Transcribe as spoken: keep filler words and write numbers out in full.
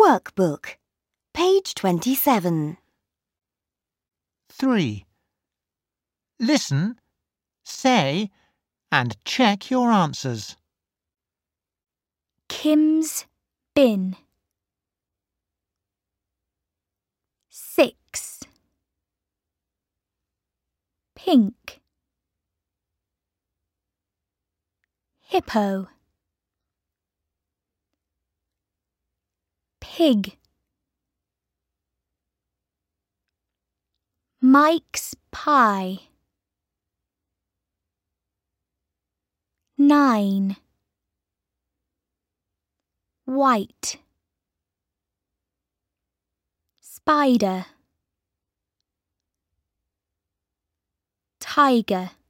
Workbook, page twenty-seven. three. Listen, say, and check your answers. Kim's bin. Six. Pink. Hippo. Pig. Mike's pie. Nine. White. Spider. Tiger.